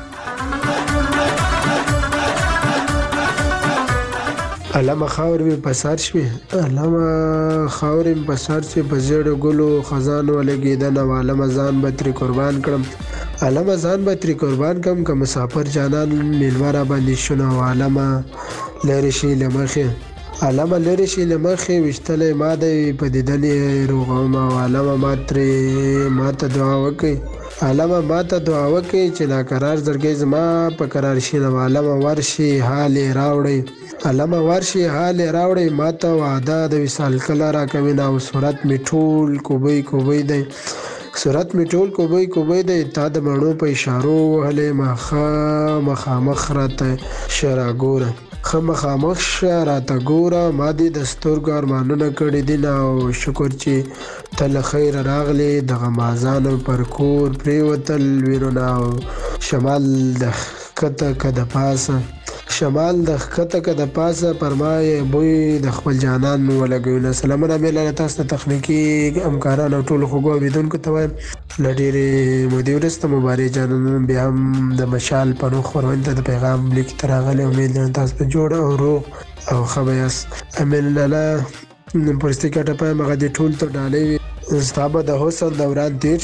علامه خاورې پسار شوي علامه خاورې پسار شوي په زیړو ګلو خزان ولګېدنه علامه ځان به ترې قربان کړم علامه ځان به ترې قربان کړم که مسافر جانان میلمه را باندې شونه علامه لرې شي له مخې علامه لرې شي له مخې ویشتلی ما دی په دیدنې روغومه علامه ما ته دعا وکړئ علامه ما ته دعا وکړئ چې ناقرار زړګی زما په قرار شي نو علامه ورشي حال یې راوړئ علامه ورشي حال یې راوړئ ما ته وعده د وصال کله راکوي نه او صورت مې ټول کوبۍ کوبۍ دی صورت می ټول کوبۍ دی تا د مڼو په اشارو وهلې مخامخ راته شرا ګوره مخامخ راته ګوره ما دې د سترګو ارمانونه کړي دي نه او شکر چې تل خیر راغلی د غمازانو پر کور پریوتل ویرونه او شمال د کته کده پاسه شمال د خطه که د پاسه پرمای بوی د خپل جانان ولګوي. سلامونه مې تاسو ته تخنیکی همکارانو ټول خوږو اوریدونکو ته وایم له ډېرې مودې وروسته مبارک جانان بیا هم د مشال په نوم خپرونې ته د پیغام لیک ته راغلی. امید لرم تاسو په جوړ او روغ او ښه به یاست. امین الله پرستي کټه پایم هغه دې ټول ته ډالۍ وي ستا به د حسن دوران تیر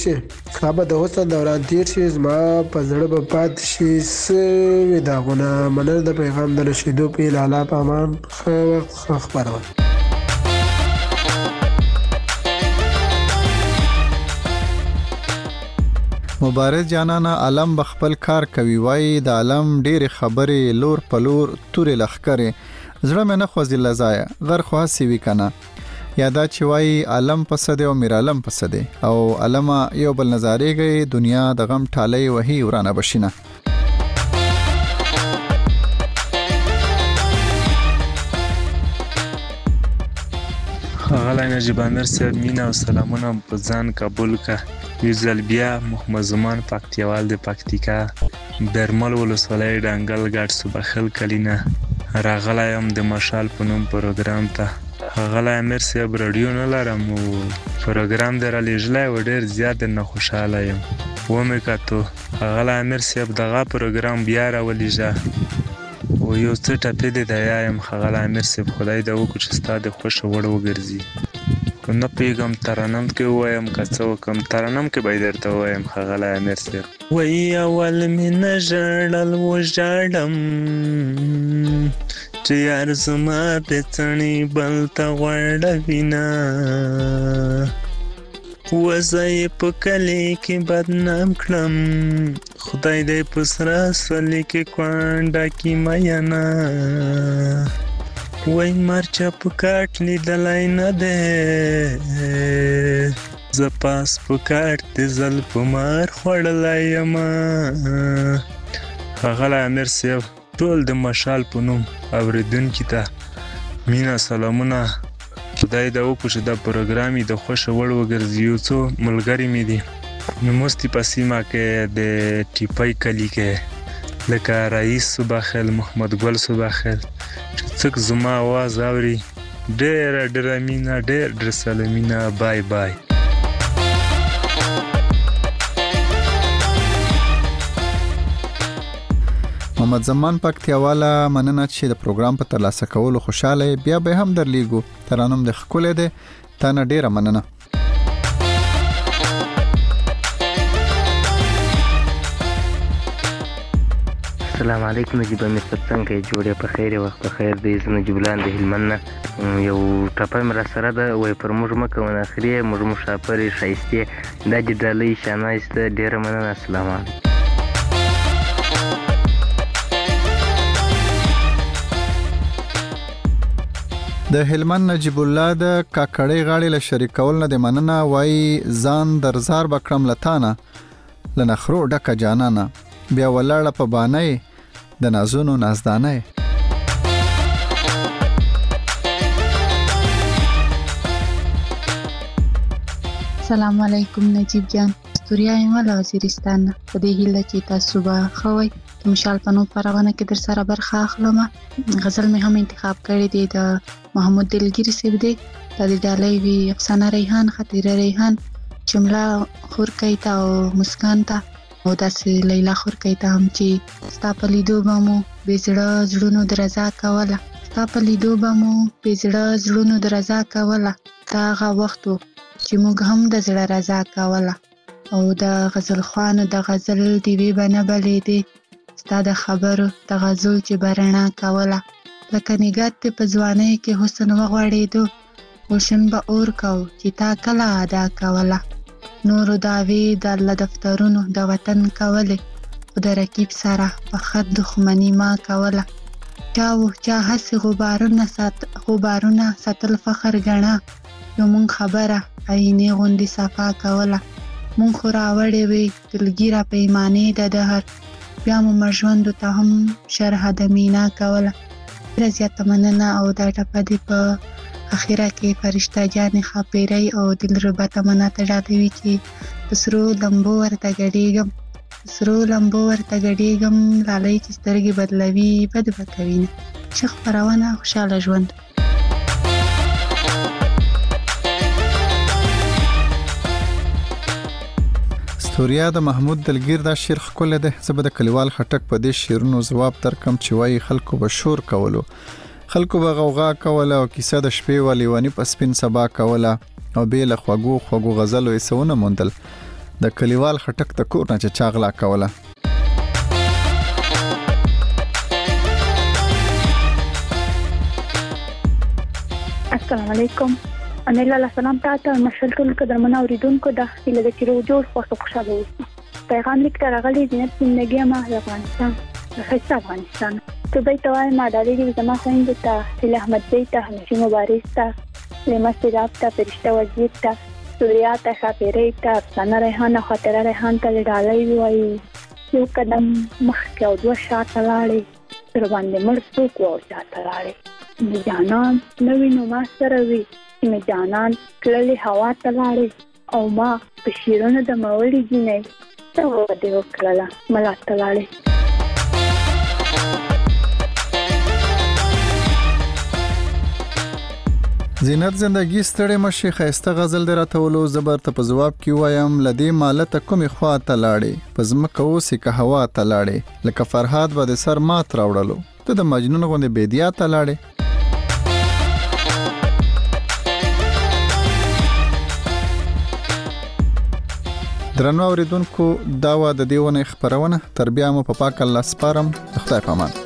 شي زما په زړه به پاتې شي سوي داغونه. مننه د پیغام د رسېدو په هیله. الله په امان. ښه وخت ښه خپرونه. مبارک جانانا علم بخپل کار کوي وای د علم ډېر خبرې لور په لور تورې لخکره زړه مې نه خوځي لزایا غر خو هسي وی کنه یادا چې وای علم پسده او میر علم پسده او علما یو بل نظارېږي دنیا د غم ټالۍ وਹੀ ورانه بشینه. غلای نجیب امیر صاحب مینا او سلامونه په ځان قبول کا یوزل بیا محمد زمان پکتیوال د پکتیکا برمل ولسوالۍ ډنګل ګډ صبخل کلینه راغلایم د مشال په نوم پروګرام ته. غلای امیر صاحب رادیو نه لرم او پروګرام در لېږلای و ډېر زیات نه خوشاله یم و مې کتو غلای امیر صاحب دغه پروګرام بیا راولېږه او یو څه ټپې دی د یایم غلای امیر صاحب خدای دې وکړي چې ستا د خوښه وړ وګرځي. خو نه پوهېږم ترنم کې ووایم که څه وکړم ترنم کې به یې درته ووایم غلای امیر صاحب. وایي اول مې نه ژړل وژاړم چې یار زما پېڅڼې بل ته غوړوینه وزه یې په کلي کې بدنام کړم خدای دې په سره سولې کې کونډه کې مینه وای مرچه په کاټ لیدلی نه دی زه پاس په کاټ د زل په مار خوړلی یمه. غلی امیر صاحب ټول د مشال په نوم اوریدونکي ته مینا سلامونه. خدای دا وکړو چې دا پروګرام د خوښه وړ وګرځي. یو څو ملګري مې دي نموستي په سیمه کې د ټیپۍ کلي کې، لکه رئیس صبح خیل، محمد ګل صبح خیل، چې څوک زما आवाज اوري ډېره مینه، ډېر سلامونه. بای بای. محمد زمان پکتیاواله مننه چې د پروګرام په ترلاسه کولو خوشاله. بیا به هم درلیږو. ترانم د ښکلې ده. تا نه ډېره مننه. السلام علیکم نجیب امیر صاحب، څنګه یې؟ جوړې په خیر، وخت په خیر دی. زه نجیب الله د هلمند نه. یو ټپه مې راسره ده، وایي پر موږ مه کوه ناخرې، موږ مسافرې ښایستې، دا دې ډالۍ شانایسته. ډېره مننه. السلام علیکم. د هلمند نجیب الله د کاکړۍ غاړې له شریکول نه د مننه. وایي ځان درزار بکړم لتانه، لنخرو ډکه جانانه، بیا ولاړه په بانه د نازونو نازدانه. السلام علیکم نجیب جان، استوریا یم له وزیرستان. په دې هیله چې تاسو به ښه وئ. د مشال په نوم پرونه کې در سره برخه اخلم. غزل مې هم انتخاب کړی دی د محمود دلګیري صاحب دی. د دې ډالۍ وی افسانه ریحان، خطیره ریحان، جمله خورکۍ ته او مسکان ته، او داسې لیلا خورکۍ ته هم چې ستا په لیدو به مو بې زړه زړونو درزا کوله، ستا په لیدو به مو بې زړه زړونو درزا کوله، دا هغه وخت و چې موږ هم د زړه رضا کوله. او د غزل خوانو د غزل دیوې به نه بلېدې، ستا د خبرو د غزل چې به رڼا کوله. لکه نګهت دې په ځوانۍ کې حسن وغوړېدو، روشن به اور کو چې تا کله ادا کوله. نورو دعوې د الله دفترونو د وطن کولې، خو د رقیب سره په خط دښمني ما کوله. چا هسې غبارونه ساتل فخر ګڼه، یو مونږ خبره آینې غوندې صفا کوله. مونږ خو راوړې وې دلګیره پیمانې د دهر، بیا مو مړژوندو ته هم شرح د مینا کوله. ډېره زیاته مننه. او دا ټپه دې په اخیره کې فرشته جانې ښاپیرۍ او دلربا تمنا ته ډالوي چې په سرو لمبو ورته ګډېږم، لالۍ چې سترګې بدلوي بد به کوي نه. ښه خپرونه، خوشحاله ژوند. استوریا د محمود دلګیر دا شعر ښکلی دی. زه به د کلیوال خټک په دې شعرونو ځواب درکم چې وایي خلکو به شور کولو، خلکو به غوغا کوله، او کیسه د شپې و لیونی په سپین سبا کوله، او بې له خوږو غزلو یې څه ونه موندل. د کلیوال خټک د کور نه چې چا غلا کوله. السلام علیکم. امیر لاله سلام تاسو مشال ټول قدرمنه اوریدونکو د هیله د چیرو جوړ خوشاله اوسئ. پیغام لیک تر غلي زینت زندګي ما افغانستان ښایسته افغانستان. ته به توای ما د دې زما څنګه ته هیله احمد زی ته همشي مبارک ته لمس راب ته فرشته وزیر ته سوریا ته شاپیرې ته افسانه ریحان او خطیره ریحان ته ډالۍ وایي. یو قدم مخکې او دوه شاته لاړې، تر باندې مړ څوک و او شاته لاړې. د جانان نوې نو ما سره وي چې مې جانان تللې هوا ته لاړې، او ما په شیرونو د مولې جینۍ ته ودې وکړله ملا ته لاړې. زینت زندگی ستړې مشي ښایسته غزل دې راته ولو. زه به درته په ځواب کې وایم له دې مالته کومې خوا ته لاړې، په ځمکه اوسې که هوا ته لاړې، لکه فرهاد به د سر مات راوړلو، ته د مجنون غوندې بیدیا ته لاړې. درنو اوریدونکو، دا وه د دې اونۍ خپرونه. تر بیا مو په پاک الله سپارم. د خدای په امان.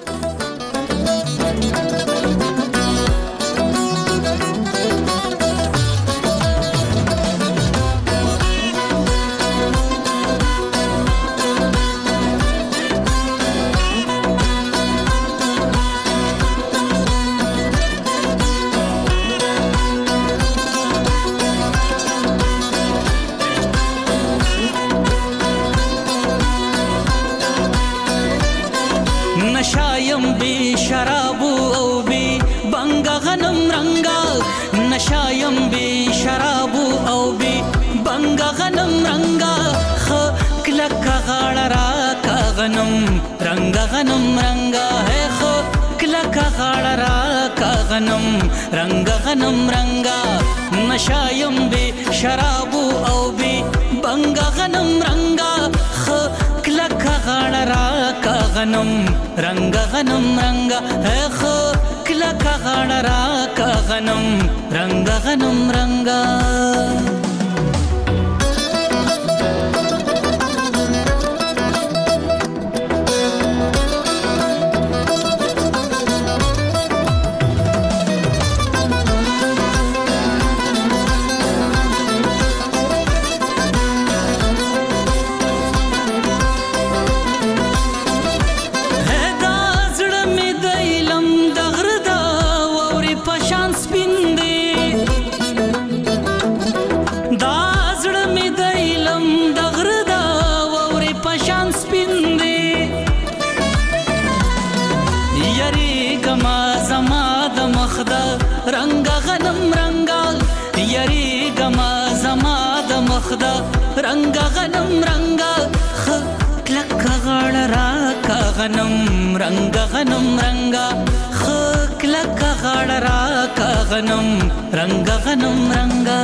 نشایم بی شراب او بی بنګ غنم رنگا نشایم بی شراب او بی بنګ غنم رنگا خ کلک غاړ را کا غنم رنگ غنم رنگا ہے خ کلک غاړ را کا غنم رنگ غنم رنگا نشایم بی شراب او بی بنګ غنم رنگا خ کلک غاړ را کا غنم رنگ غنم رنگا ہے خ کلک غاړ را کا غنم رنگ غنم رنگا رنگ غنم رنگا یری گما زما د مخدا رنگ غنم رنگا خ کلک غړ را کا غنم رنگ غنم رنگا خ کلک غړ را کا غنم رنگ غنم رنگا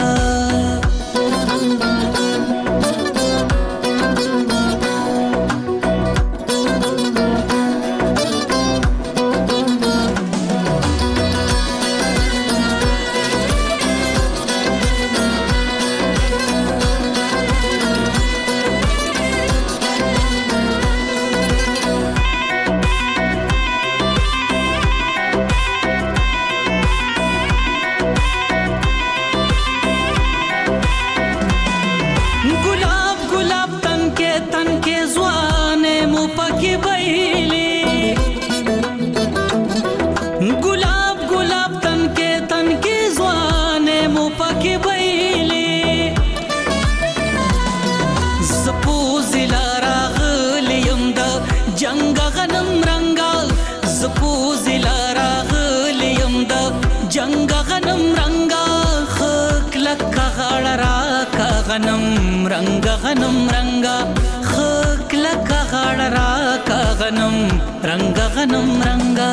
غنم رنگ غنم رنگا خ کلک غاړ را کا غنم رنگ غنم رنگا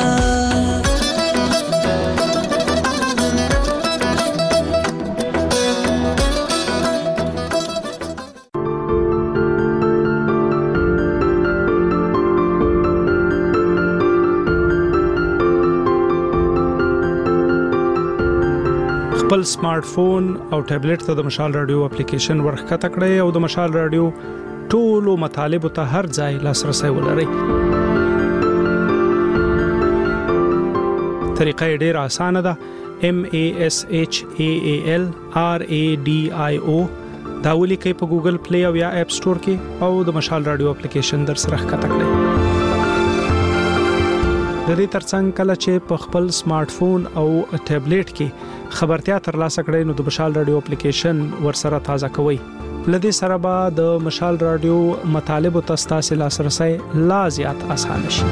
خپل سمارټ فون او ټابلیټ ته د مشال رادیو اپلیکیشن ورخکته کړئ او د مشال رادیو ټولو مطالبه ته هر ځای لاسرسي ولرئ. طریقه ډیره اسانه ده. MASHAALRADIO دا ولیکئ په ګوګل پلی او یا اپ سٹور کې او د مشال رادیو اپلیکیشن در سره ښکته کړئ. د دې ترڅنګ کله چې په خپل سمارټ فون او ټابلیټ کې خبرتیا ترلاسه کړئ نو د مشال رادیو اپلیکیشن ورسره تازه کوئ. لدې سره به د مشال رادیو مطالبه تاسو لاسرسي لا زیات آسان شي.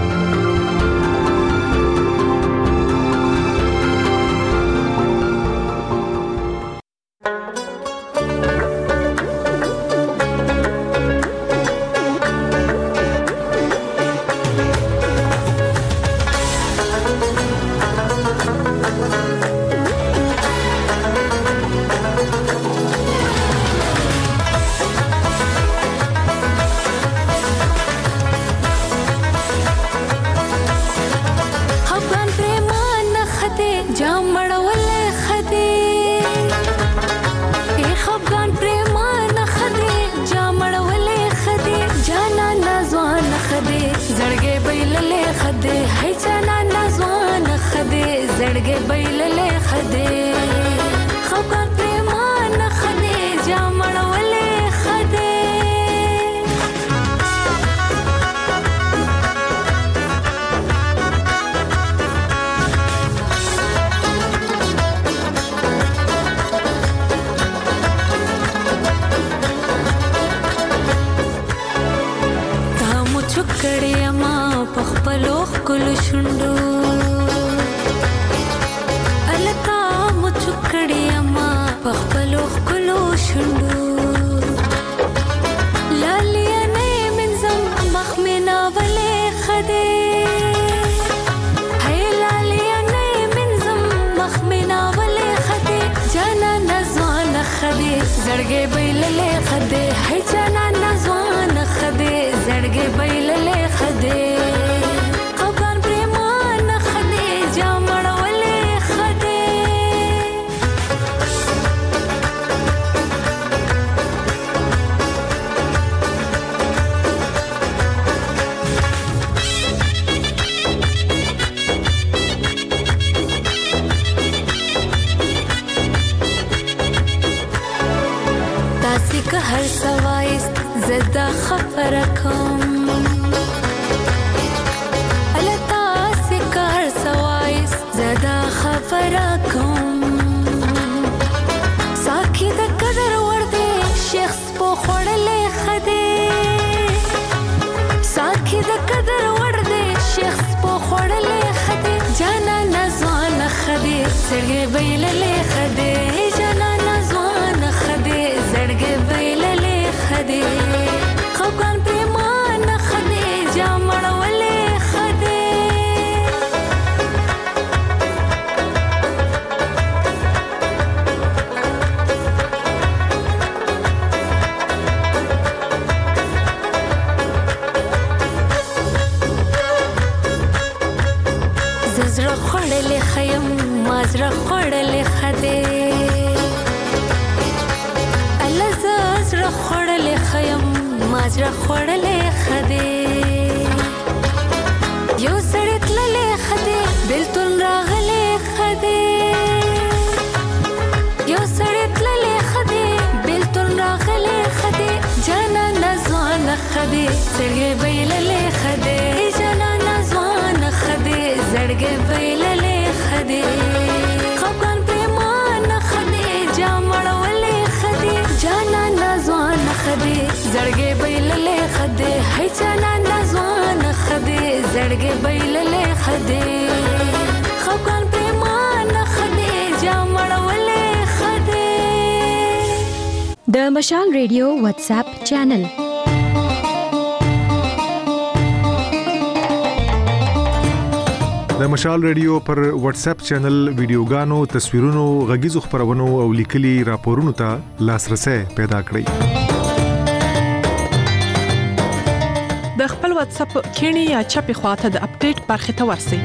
بیللې خدای خفقان پریمان خدای جامړولې خدای تاسې که هر سوایست زدا خبره کوم اله تاسې که هر سوایست زدا خبره کوم ساکي د قدر ور دی شخص په خوړلې خدای ساکي د قدر ور دی شخص په خوړلې خدای جانا نزوان خدای سړګې بیللې خدای جانا نزوان خدای زړګې بیللې خدای خفقان پریمان خدای جامړولې خدای زړه خوړلې خیم ما زړه خوړلې خدای الله زړه خوړلې خیم ما زړه خوړلې خدای یو سړی تللې خدای بلتون راغلې خدای یو سړی تللې خدای بلتون راغلې خدای جانا نزوان خدای سړی بیللې خدای جانا نزوان خدای زړګې بیللې خدای خفقان پریمان خدای جامړولې خدای جانا نزوان خدای زړګې بیللې خدای هي جانا نزوان خدای زړګې بیللې خدای خفقان پریمان خدای جامړولې خدای د مشال ریډیو واتس اپ چینل د مشال ریډیو پر واتس اپ چینل ویډیوګانو تصویرونو غږیزو خبرونو او لیکلي راپورونو ته لاسرسي پیدا کړئ د خپل واتس اپ کینی یا چپی خواته د اپډیټ برخه ته ورسئ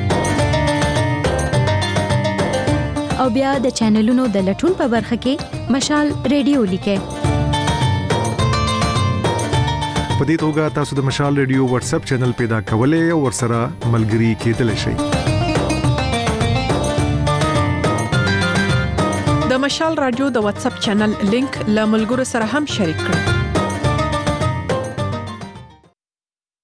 او بیا د چینلونو د لټون په برخه کې مشال ریډیو لیکئ په دې توګه تاسو د مشال ریډیو واتس اپ چینل پیدا کولای او ورسره ملګري کېدلی شئ د مشال رادیو د واتس اپ چینل لینک له ملګرو سره هم شریک کړئ